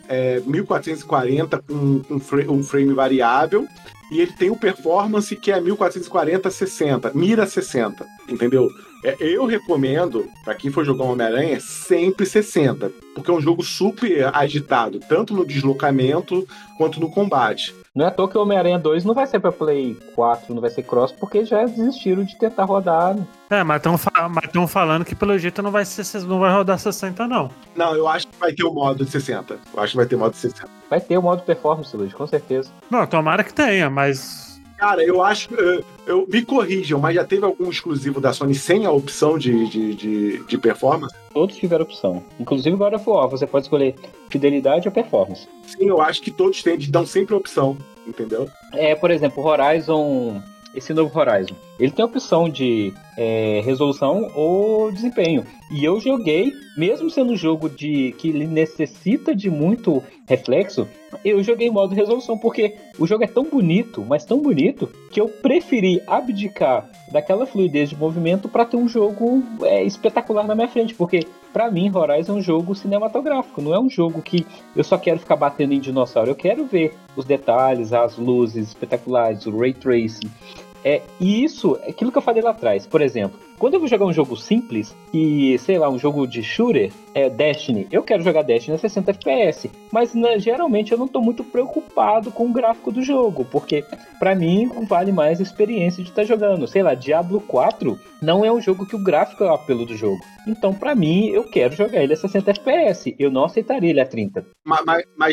1440 com um frame variável. E ele tem o Performance, que é 1440-60, mira 60, entendeu? Eu recomendo, pra quem for jogar Homem-Aranha, sempre 60, porque é um jogo super agitado, tanto no deslocamento quanto no combate. Não é à toa que o Homem-Aranha 2 não vai ser pra Play 4, não vai ser cross, porque já desistiram de tentar rodar. Mas estão falando que pelo jeito não vai rodar 60, não. Não, eu acho que vai ter o modo de 60. Eu acho que vai ter modo de 60. Vai ter o modo performance, Luiz, com certeza. Não, tomara que tenha, mas... Cara, eu acho... me corrijam, mas já teve algum exclusivo da Sony sem a opção de performance? Todos tiveram opção. Inclusive God of War, você pode escolher fidelidade ou performance. Sim, eu acho que todos dão sempre a opção, entendeu? Por exemplo, Horizon... Esse novo Horizon, ele tem a opção de resolução ou desempenho. E eu joguei, mesmo sendo um jogo que ele necessita de muito reflexo, eu joguei em modo resolução, porque o jogo é tão bonito, mas tão bonito, que eu preferi abdicar daquela fluidez de movimento para ter um jogo espetacular na minha frente, porque para mim Horizon é um jogo cinematográfico, não é um jogo que eu só quero ficar batendo em dinossauro, eu quero ver os detalhes, as luzes espetaculares, o Ray Tracing. E isso é aquilo que eu falei lá atrás. Por exemplo, quando eu vou jogar um jogo simples, sei lá, um jogo de shooter, Destiny, eu quero jogar Destiny a 60 FPS, mas geralmente eu não tô muito preocupado com o gráfico do jogo, porque pra mim vale mais a experiência de estar jogando. Sei lá, Diablo 4 não é um jogo que o gráfico é o apelo do jogo. Então, pra mim, eu quero jogar ele a 60 FPS, eu não aceitaria ele a 30. Mas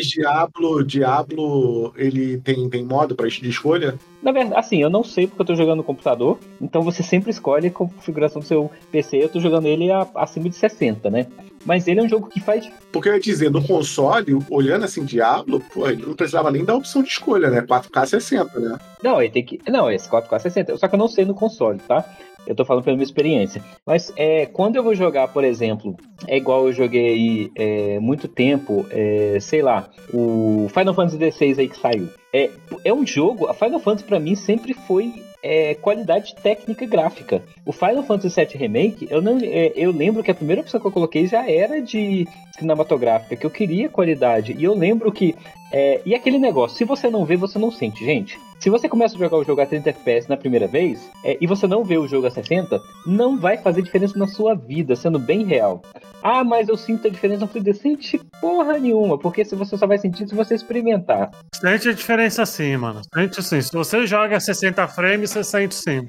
Diablo, ele tem modo de escolha? Na verdade, assim, eu não sei porque eu tô jogando no computador, então você sempre escolhe a configuração do seu PC, eu tô jogando ele acima de 60, né? Mas ele é um jogo que faz... Porque eu ia dizer, no console, olhando assim, Diablo, ele não precisava nem da opção de escolha, né? 4K 60, né? Não, ele tem que... Não, esse 4K 60, só que eu não sei no console, tá? Eu tô falando pela minha experiência. Mas quando eu vou jogar, por exemplo, igual eu joguei aí muito tempo, sei lá, o Final Fantasy XVI aí que saiu. É um jogo, a Final Fantasy pra mim sempre foi qualidade técnica e gráfica. O Final Fantasy VII Remake, eu lembro que a primeira opção que eu coloquei já era de cinematográfica, que eu queria qualidade. E eu lembro que... e aquele negócio, se você não vê, você não sente, gente. Se você começa a jogar o jogo a 30 FPS na primeira vez, e você não vê o jogo a 60, não vai fazer diferença na sua vida, sendo bem real. Ah, mas eu sinto a diferença na fluidez. Sente porra nenhuma, porque você só vai sentir se você experimentar. Sente a diferença sim, mano. Sente sim. Se você joga 60 frames, você sente sim.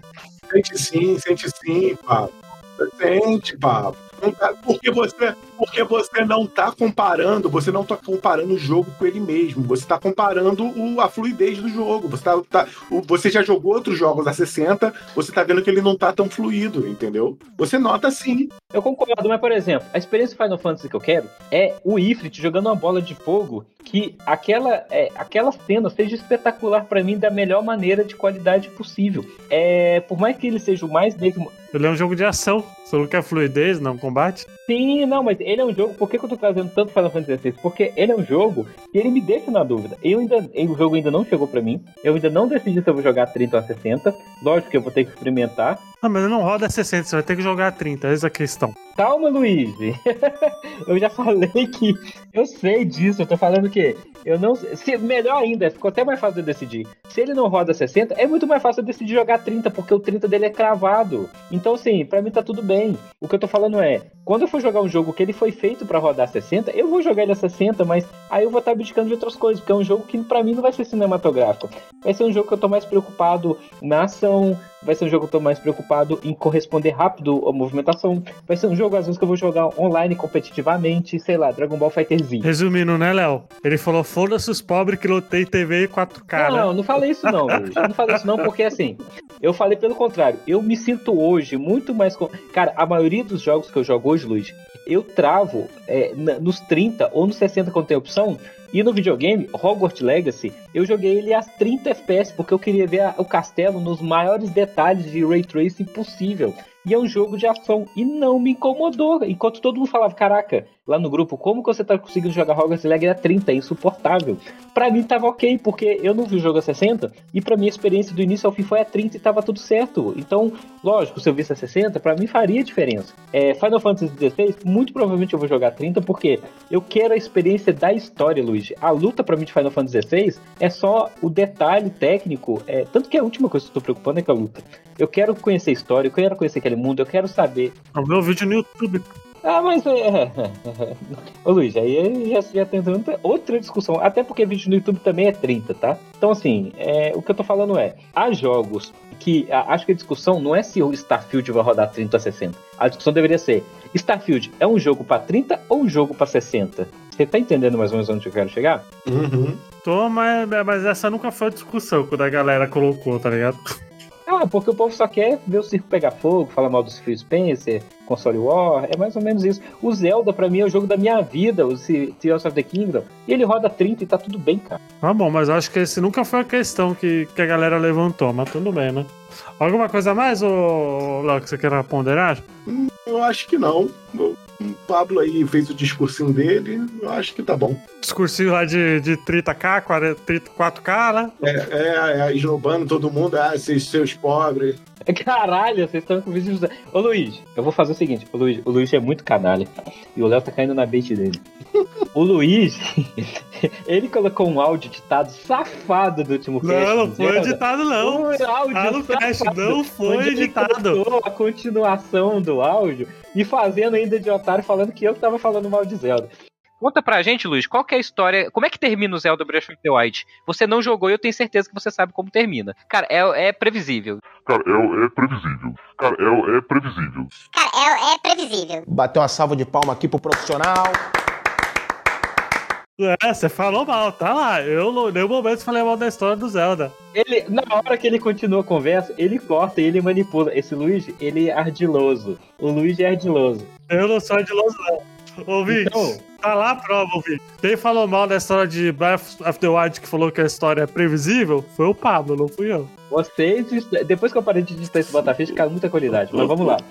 Sente sim, Pablo. Sente, Pablo. Porque você não está comparando, o jogo com ele mesmo. Você está comparando a fluidez do jogo. Você já jogou outros jogos a 60, você está vendo que ele não está tão fluido, entendeu? Você nota sim. Eu concordo, mas por exemplo, a experiência Final Fantasy que eu quero é o Ifrit jogando uma bola de fogo, que aquela cena seja espetacular para mim da melhor maneira de qualidade possível. Por mais que ele seja o mais mesmo... Ele é um jogo de ação. Você não quer fluidez, não combate? Sim, não, mas ele é um jogo... Por que eu tô trazendo tanto Final Fantasy XVI? Porque ele é um jogo que ele me deixa na dúvida. O jogo ainda não chegou pra mim. Eu ainda não decidi se eu vou jogar 30 ou 60. Lógico que eu vou ter que experimentar. Ah, mas ele não roda 60, você vai ter que jogar 30. Essa é a questão. Calma, Luiz. Eu já falei que eu sei disso. Eu tô falando que eu não sei. Melhor ainda, ficou até mais fácil de decidir. Se ele não roda 60, é muito mais fácil eu decidir jogar 30, porque o 30 dele é cravado. Então, assim, pra mim tá tudo bem. O que eu tô falando quando eu for jogar um jogo que ele foi feito pra rodar 60, eu vou jogar ele a 60, mas aí eu vou estar abdicando de outras coisas, porque é um jogo que pra mim não vai ser cinematográfico. Vai ser um jogo que eu tô mais preocupado na ação, vai ser um jogo que eu tô mais preocupado em corresponder rápido à movimentação, vai ser um jogo, às vezes, que eu vou jogar online competitivamente, sei lá, Dragon Ball FighterZ. Resumindo, né, Léo? Ele falou, foda-se os pobres que lutei TV e 4K, Não, não falei isso não, Luiz. Não falei isso não, porque assim, eu falei pelo contrário, eu me sinto hoje muito mais... Cara, a maioria dos jogos que eu jogo hoje, Luiz, eu travo nos 30 ou nos 60 quando tem opção. E no videogame, Hogwarts Legacy, eu joguei ele a 30 FPS, porque eu queria ver o castelo nos maiores detalhes de Ray Tracing possível. E é um jogo de ação, e não me incomodou. Enquanto todo mundo falava, caraca, lá no grupo, como que você tá conseguindo jogar Hogwarts Legacy a 30? É insuportável. Pra mim tava ok, porque eu não vi o jogo a 60, e pra minha experiência do início ao fim foi a 30 e tava tudo certo. Então, lógico, se eu visse a 60, pra mim faria diferença. Final Fantasy XVI, muito provavelmente eu vou jogar a 30, porque eu quero a experiência da história, Luigi. A luta pra mim de Final Fantasy XVI é só o detalhe técnico, tanto que a última coisa que eu tô preocupando é com a luta. Eu quero conhecer a história, eu quero conhecer aquele mundo, eu quero saber. É o meu vídeo no YouTube. Ah, mas Ô Luiz, aí já tem outra discussão. Até porque vídeo no YouTube também é 30, tá? Então, assim, o que eu tô falando há jogos que acho que a discussão não é se o Starfield vai rodar 30 ou 60. A discussão deveria ser: Starfield é um jogo pra 30 ou um jogo pra 60? Você tá entendendo mais ou menos onde eu quero chegar? Uhum. Tô, mas essa nunca foi a discussão quando a galera colocou, tá ligado? Porque o povo só quer ver o circo pegar fogo, falar mal do Phil Spencer, console war, é mais ou menos isso. O Zelda, pra mim, é o jogo da minha vida, o Tears of the Kingdom, e ele roda 30 e tá tudo bem, cara. Tá bom, mas eu acho que esse nunca foi a questão que a galera levantou, mas tudo bem, né? Alguma coisa a mais, Léo, que você queira ponderar? Eu acho que não. O Pablo aí fez o discursinho dele, eu acho que tá bom. Discursinho lá de 30k, 34k, né? Esnobando todo mundo, seus pobres. Caralho, vocês estão com vídeo de... Ô Luiz, eu vou fazer o seguinte, o Luiz é muito canalha, e o Léo tá caindo na bait dele. O Luiz, ele colocou um áudio editado safado do último cast. Não foi editado, não. Áudio cast não foi editado. A continuação do áudio e fazendo ainda de otário, falando que eu que tava falando mal de Zelda. Conta pra gente, Luiz, qual que é a história, como é que termina o Zelda Breath of the Wild? Você não jogou e eu tenho certeza que você sabe como termina. Cara, é previsível. Cara, é previsível. Cara, é previsível. Bateu uma salva de palma aqui pro profissional. Você falou mal, tá lá. Eu, no nenhum momento, falei mal da história do Zelda. Ele, na hora que ele continua a conversa, ele corta e ele manipula. Esse Luigi, ele é ardiloso. O Luigi é ardiloso. Eu não sou ardiloso, não. Ouvinte, então, tá lá a prova, ouvinte. Quem falou mal da história de Breath of the Wild, que falou que a história é previsível, foi o Pablo, não fui eu. Vocês, depois que eu parei de digitar esse Botafish, caiu muita qualidade, mas vamos lá.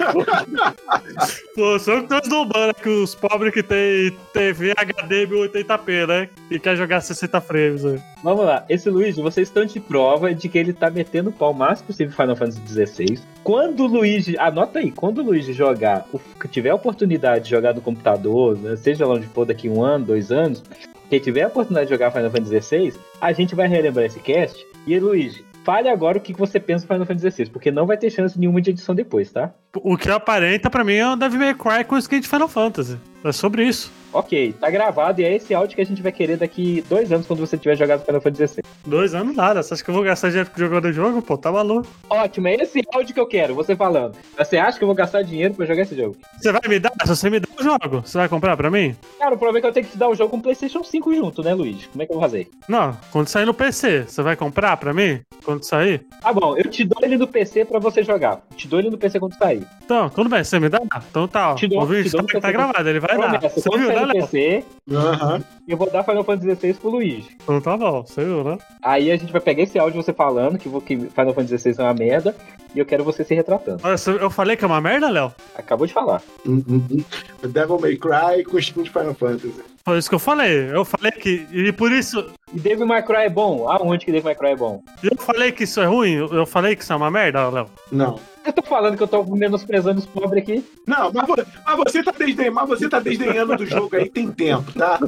Pô, só que tô esnobando que os pobres que tem TV HD 1080p, né? E quer jogar 60 frames, né? Vamos lá, esse Luigi, vocês estão de prova de que ele tá metendo o pau o máximo possível em Final Fantasy XVI. Quando o Luigi, anota aí, quando o Luigi jogar, tiver a oportunidade de jogar no computador, né, seja lá onde for daqui 1 ano, 2 anos, quem tiver a oportunidade de jogar Final Fantasy XVI, a gente vai relembrar esse cast. E Luigi, fale agora o que você pensa do Final Fantasy XVI, porque não vai ter chance nenhuma de edição depois, tá? O que aparenta pra mim é o Devil May Cry com skin de Final Fantasy. É sobre isso. Ok, tá gravado e é esse áudio que a gente vai querer daqui 2 anos quando você tiver jogado Final Fantasy XVI. 2 anos nada, você acha que eu vou gastar dinheiro jogando o jogo? Pô, tá maluco. Ótimo, é esse áudio que eu quero, você falando. Você acha que eu vou gastar dinheiro pra jogar esse jogo? Você vai me dar? Se você me der o jogo, você vai comprar pra mim? Cara, o problema é que eu tenho que te dar o jogo com o PlayStation 5 junto, né, Luiz? Como é que eu vou fazer? Não, quando sair no PC, você vai comprar pra mim? Quando sair? Tá bom, eu te dou ele no PC pra você jogar. Te dou ele no PC quando sair. Então, tudo bem, você me dá? Então tá, ó. O vídeo tá gravado, ele vai dar. Você viu, né, Léo? PC, eu vou dar Final Fantasy XVI pro Luiz. Então tá bom, você viu, né? Aí a gente vai pegar esse áudio você falando que Final Fantasy XVI é uma merda e eu quero você se retratando. Eu falei que é uma merda, Léo? Acabou de falar. Devil May Cry com skin de Final Fantasy. Foi isso que eu falei. Eu falei que... E por isso... E Devil May Cry é bom? Aonde que Devil May Cry é bom? Eu falei que isso é ruim? Eu falei que isso é uma merda, Léo? Não. Eu tô falando que eu tô menosprezando os pobres aqui. Não, mas você tá desdenhando do jogo aí tem tempo, tá?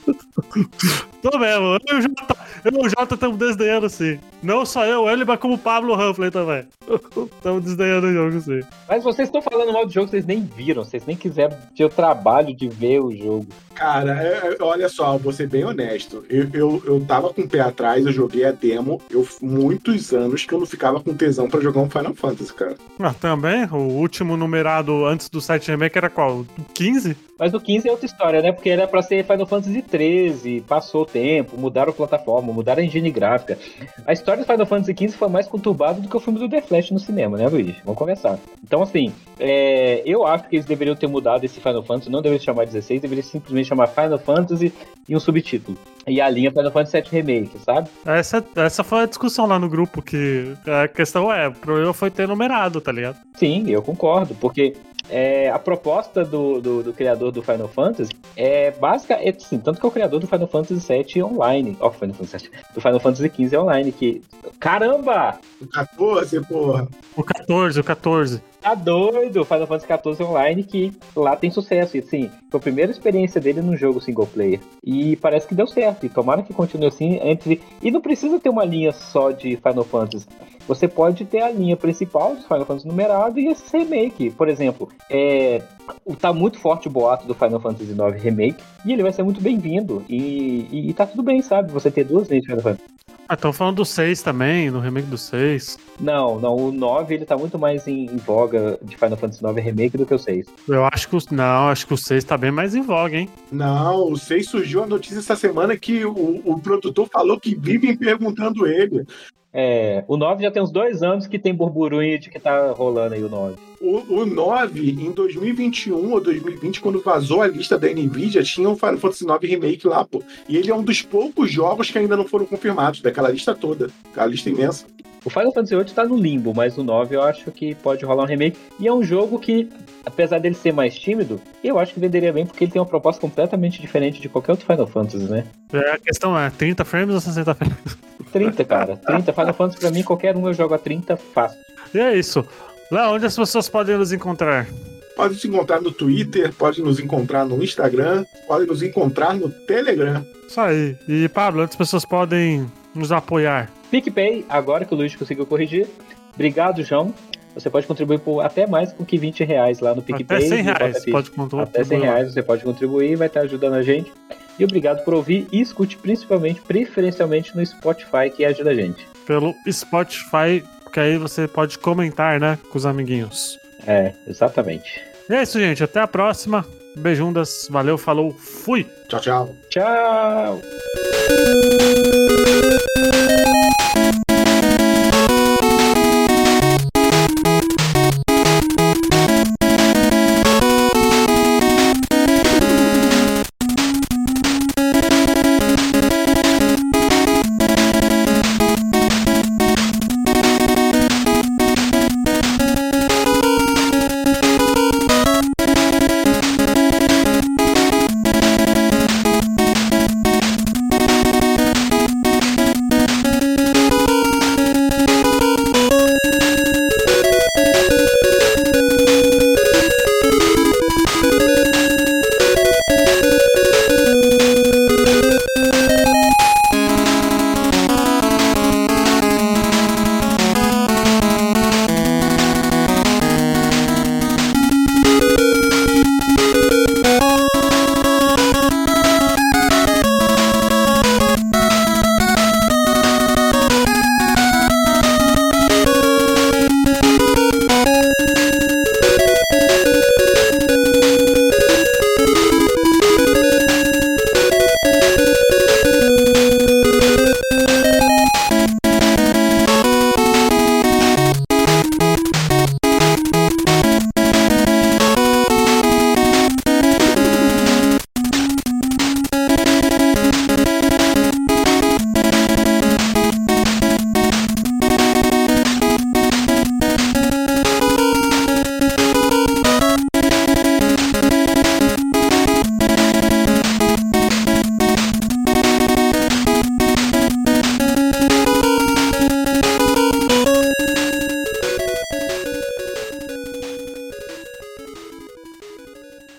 Tô mesmo. Eu e o Jota estamos desdenhando, sim. Não só eu, ele, mas como o Pablo Humphrey também. Estamos desdenhando o jogo, sim. Mas vocês estão falando mal do jogo, vocês nem viram, vocês nem quiseram ter o trabalho de ver o jogo. Cara, olha só, vou ser bem honesto. Eu tava com o pé atrás, eu joguei a demo. Muitos anos que eu não ficava com tesão pra jogar um Final Fantasy, cara. Ah, também? O último numerado antes do 7 Remake era qual? O 15? Mas o 15 é outra história, né? Porque era pra ser Final Fantasy XIII, passou o tempo, mudaram a plataforma, mudaram a engine gráfica. A história do Final Fantasy XV foi mais conturbada do que o filme do The Flash no cinema, né, Luiz? Vamos conversar. Então, assim, eu acho que eles deveriam ter mudado esse Final Fantasy, não deveriam chamar 16, deveriam simplesmente chamar Final Fantasy e um subtítulo. E a linha Final Fantasy VII Remake, sabe? Essa foi a discussão lá no grupo, que a questão o problema foi ter numerado, tá ligado? Sim, eu concordo, porque a proposta do criador do Final Fantasy é básica, assim, tanto que é o criador do Final Fantasy VII Online, do Final Fantasy XV Online, que, caramba! O 14, porra. O 14. Tá doido, o Final Fantasy XIV Online, que lá tem sucesso, e assim, foi a primeira experiência dele num jogo single player, e parece que deu certo, e tomara que continue assim, e não precisa ter uma linha só de Final Fantasy, você pode ter a linha principal dos Final Fantasy numerado e esse remake, por exemplo, tá muito forte o boato do Final Fantasy IX Remake, e ele vai ser muito bem-vindo, e tá tudo bem, sabe, você ter duas linhas de Final Fantasy. Estão falando do 6 também, no remake do 6. Não, o 9 ele tá muito mais em voga de Final Fantasy IX Remake do que o 6. Eu acho que o 6 tá bem mais em voga, hein? Não, o 6 surgiu a notícia essa semana que o produtor falou que vivem perguntando ele. O 9 já tem uns 2 anos que tem burburinho de que tá rolando aí o 9. O 9, em 2021 ou 2020, quando vazou a lista da NVIDIA, tinha um Final Fantasy IX Remake lá, pô. E ele é um dos poucos jogos que ainda não foram confirmados, daquela lista toda. Aquela lista imensa. O Final Fantasy VIII tá no limbo, mas o 9 eu acho que pode rolar um remake. E é um jogo que, apesar dele ser mais tímido, eu acho que venderia bem, porque ele tem uma proposta completamente diferente de qualquer outro Final Fantasy, né? A questão é, 30 frames ou 60 frames? 30, cara. 30. Final Fantasy, pra mim, qualquer um eu jogo a 30 fácil. E é isso. Lá, onde as pessoas podem nos encontrar? Pode nos encontrar no Twitter, pode nos encontrar no Instagram, pode nos encontrar no Telegram. Isso aí. E, Pablo, onde as pessoas podem nos apoiar? PicPay, agora que o Luiz conseguiu corrigir. Obrigado, João. Você pode contribuir por até mais do que R$20 lá no PicPay. Até R$100 pode contribuir. Até R$100 você pode contribuir e vai estar ajudando a gente. E obrigado por ouvir e escute preferencialmente no Spotify, que ajuda a gente. Pelo Spotify, que aí você pode comentar, né, com os amiguinhos. Exatamente. E é isso, gente. Até a próxima. Beijundas. Valeu, falou, fui. Tchau, tchau. Tchau.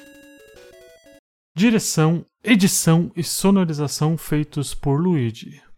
Direção, edição e sonorização feitos por Luigi.